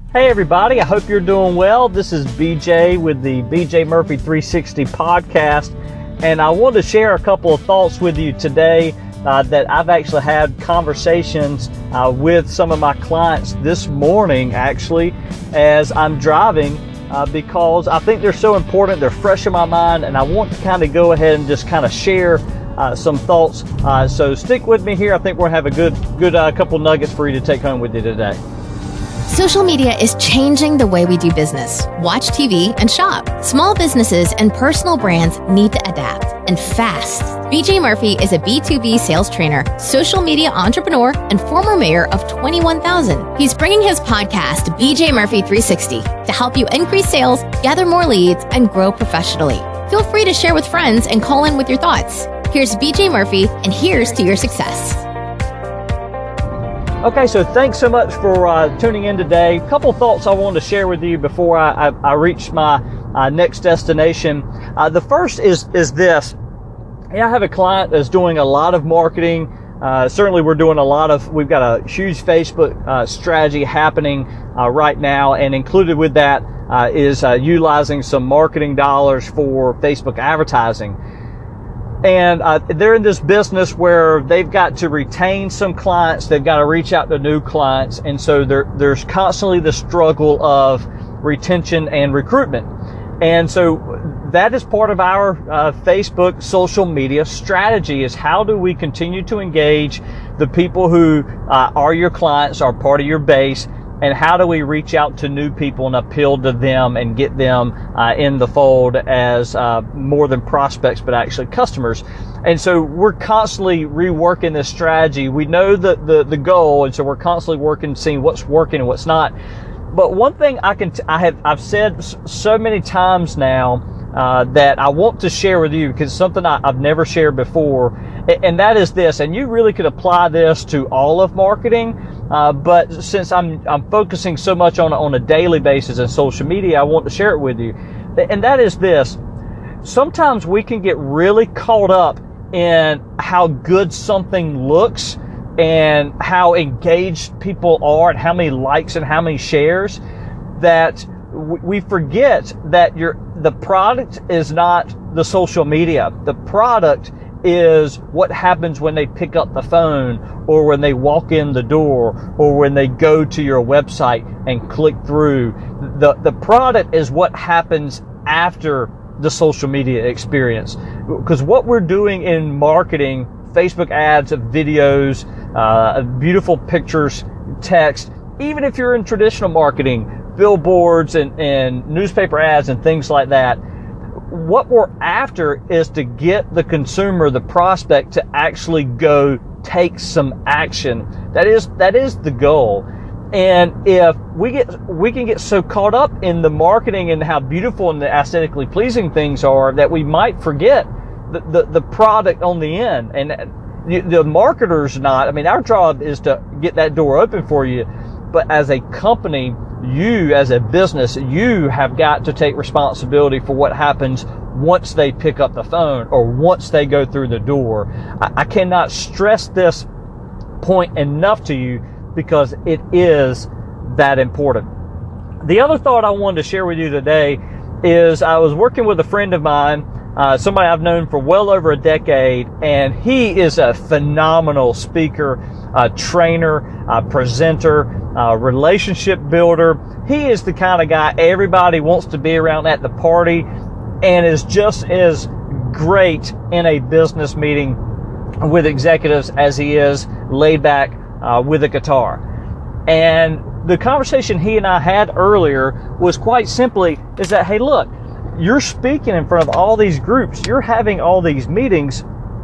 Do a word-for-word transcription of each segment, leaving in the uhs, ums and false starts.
Hey everybody, I hope you're doing well. This is B J with the B J Murphy three sixty podcast, and I want to share a couple of thoughts with you today uh, that I've actually had conversations uh, with some of my clients this morning, actually, as I'm driving, uh, because I think they're so important. They're fresh in my mind, and I want to kind of go ahead and just kind of share uh, some thoughts. Uh, so stick with me here. I think we're going to have a good, good uh, couple nuggets for you to take home with you today. Social media is changing the way we do business, watch T V, and shop. Small businesses and personal brands need to adapt, and fast. B J Murphy is a B two B sales trainer, social media entrepreneur, and former mayor of twenty-one thousand. He's bringing his podcast, B J Murphy three sixty, to help you increase sales, gather more leads, and grow professionally. Feel free to share with friends and call in with your thoughts. Here's B J Murphy, and here's to your success. Okay, so thanks so much for uh, tuning in today. A couple thoughts I wanted to share with you before I, I, I reach my uh, next destination. Uh, the first is is this. Yeah, I have a client that's doing a lot of marketing. Uh, certainly we're doing a lot of, we've got a huge Facebook uh, strategy happening uh, right now, and included with that uh, is uh, utilizing some marketing dollars for Facebook advertising. And uh, they're in this business where they've got to retain some clients, they've got to reach out to new clients, and so there, there's constantly the struggle of retention and recruitment. And so that is part of our uh, Facebook social media strategy, is how do we continue to engage the people who uh, are your clients, are part of your base, and how do we reach out to new people and appeal to them and get them uh, in the fold as uh, more than prospects, but actually customers. And so we're constantly reworking this strategy. We know the, the, the goal, and so we're constantly working, seeing what's working and what's not. But one thing I can, t- I have, I've said so many times now uh, that I want to share with you, because it's something I, I've never shared before, and, and that is this. And you really could apply this to all of marketing. Uh, but since I'm I'm focusing so much on on a daily basis in social media, I want to share it with you. And that is this. Sometimes we can get really caught up in how good something looks and how engaged people are and how many likes and how many shares, that we forget that your the product is not the social media. The product is what happens when they pick up the phone, or when they walk in the door, or when they go to your website and click through. The the product is what happens after the social media experience. Because what we're doing in marketing, Facebook ads, videos, uh, beautiful pictures, text, even if you're in traditional marketing, billboards and, and newspaper ads and things like that, what we're after is to get the consumer, the prospect, to actually go take some action. That is that is the goal. And if we get we can get so caught up in the marketing and how beautiful and the aesthetically pleasing things are, that we might forget the the, the product on the end. And the, the marketer's not. I mean, our job is to get that door open for you, but as a company, you as a business, you have got to take responsibility for what happens once they pick up the phone or once they go through the door. I, I cannot stress this point enough to you, because it is that important. The other thought I wanted to share with you today is I was working with a friend of mine, uh, somebody I've known for well over a decade, and he is a phenomenal speaker, uh, trainer, uh, presenter, uh, relationship builder. He is the kind of guy everybody wants to be around at the party, and is just as great in a business meeting with executives as he is laid back uh, with a guitar. And the conversation he and I had earlier was quite simply is that, hey, look, you're speaking in front of all these groups, you're having all these meetings,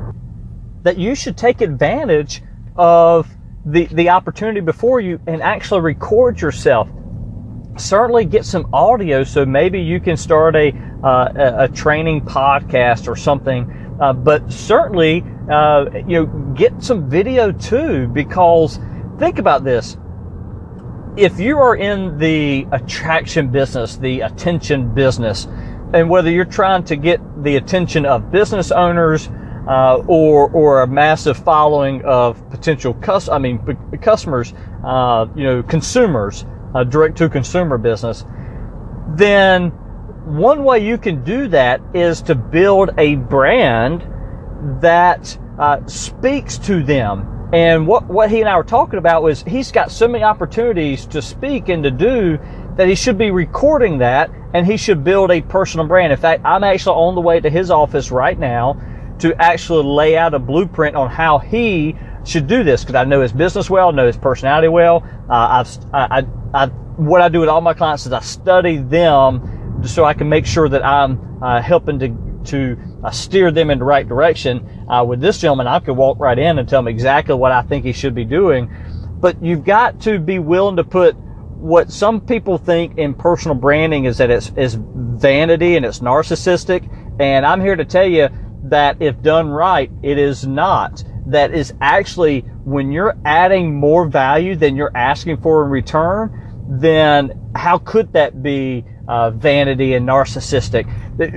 that you should take advantage of the, the opportunity before you and actually record yourself. Certainly get some audio, so maybe you can start a uh, a, a training podcast or something. Uh, but certainly, uh, you know, get some video too, because think about this. If you are in the attraction business, the attention business, and whether you're trying to get the attention of business owners uh, or or a massive following of potential cus- I mean customers, uh, you know, consumers, a direct-to-consumer business, then one way you can do that is to build a brand that uh, speaks to them. And what, what he and I were talking about was he's got so many opportunities to speak and to do that he should be recording that, and he should build a personal brand. In fact, I'm actually on the way to his office right now to actually lay out a blueprint on how he should do this, because I know his business well, know his personality well. Uh, I've, I, I, I, what I do with all my clients is I study them so I can make sure that I'm uh, helping to to uh, steer them in the right direction. Uh, with this gentleman, I could walk right in and tell him exactly what I think he should be doing. But you've got to be willing to put what some people think in personal branding is that it's, it's vanity and it's narcissistic. And I'm here to tell you that if done right, it is not. That is actually, when you're adding more value than you're asking for in return, then how could that be uh, vanity and narcissistic?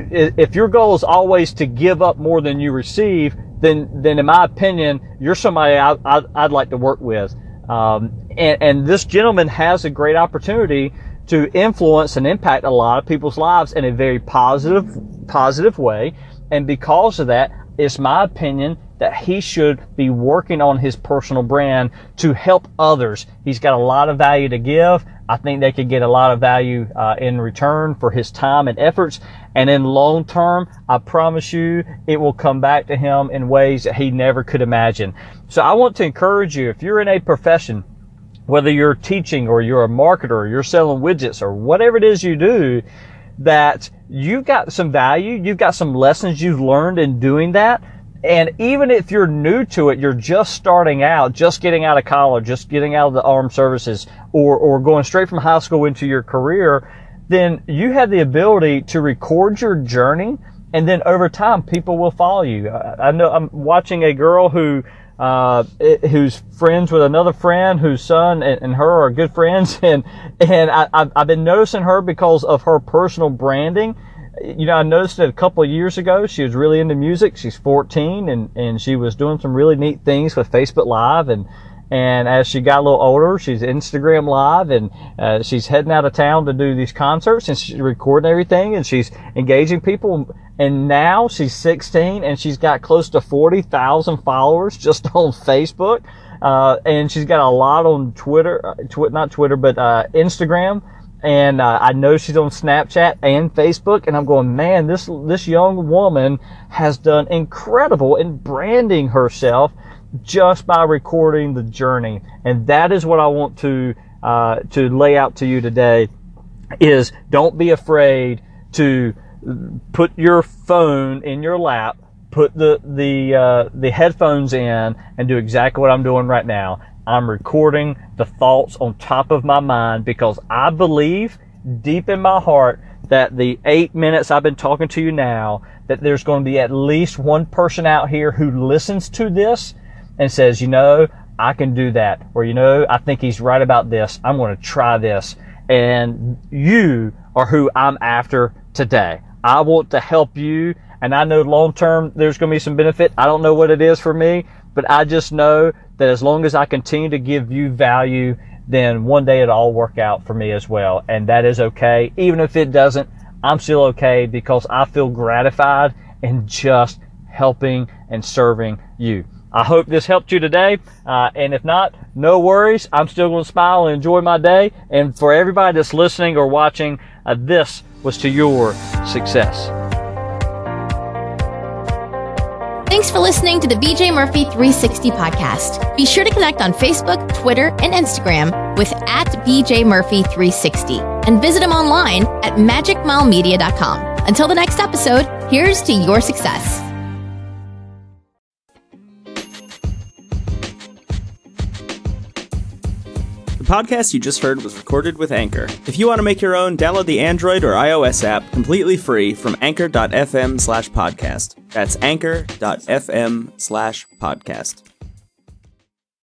If your goal is always to give up more than you receive, then, then in my opinion, you're somebody I, I, I'd like to work with. Um, and, and this gentleman has a great opportunity to influence and impact a lot of people's lives in a very positive, positive way. And because of that, it's my opinion that he should be working on his personal brand to help others. He's got a lot of value to give. I think they could get a lot of value uh, in return for his time and efforts. And in long term, I promise you, it will come back to him in ways that he never could imagine. So I want to encourage you, if you're in a profession, whether you're teaching or you're a marketer or you're selling widgets or whatever it is you do, that you've got some value, you've got some lessons you've learned in doing that. And even if you're new to it, you're just starting out, just getting out of college, just getting out of the armed services, or, or going straight from high school into your career, then you have the ability to record your journey, and then over time, people will follow you. I, I know I'm watching a girl who, uh, who's friends with another friend whose son and, and her are good friends, and, and I, I've, I've been noticing her because of her personal branding. You know, I noticed it a couple of years ago. She was really into music. She's fourteen, and, and she was doing some really neat things with Facebook Live. And, and as she got a little older, she's Instagram Live, and uh, she's heading out of town to do these concerts, and she's recording everything, and she's engaging people. And now she's sixteen, and she's got close to forty thousand followers just on Facebook. Uh, and she's got a lot on Twitter, uh, tw- not Twitter, but uh, Instagram. And uh, I know she's on Snapchat and Facebook, and I'm going, man, this this young woman has done incredible in branding herself just by recording the journey. And that is what I want to uh, to lay out to you today, is don't be afraid to put your phone in your lap, put the the uh, the headphones in, and do exactly what I'm doing right now. I'm recording the thoughts on top of my mind, because I believe deep in my heart that the eight minutes I've been talking to you now, that there's going to be at least one person out here who listens to this and says, you know, I can do that. Or, you know, I think he's right about this. I'm going to try this. And you are who I'm after today. I want to help you. And I know long term there's going to be some benefit. I don't know what it is for me, but I just know that as long as I continue to give you value, then one day it'll all work out for me as well. And that is okay. Even if it doesn't, I'm still okay, because I feel gratified in just helping and serving you. I hope this helped you today. Uh, and if not, no worries. I'm still going to smile and enjoy my day. And for everybody that's listening or watching, uh, this was to your success. Thanks for listening to the B J Murphy three sixty podcast. Be sure to connect on Facebook, Twitter, and Instagram with at B J Murphy three sixty, and visit him online at magic mile media dot com. Until the next episode, here's to your success. The podcast you just heard was recorded with Anchor. If you want to make your own, download the Android or iOS app completely free from anchor dot f m slash podcast. That's anchor dot f m slash podcast.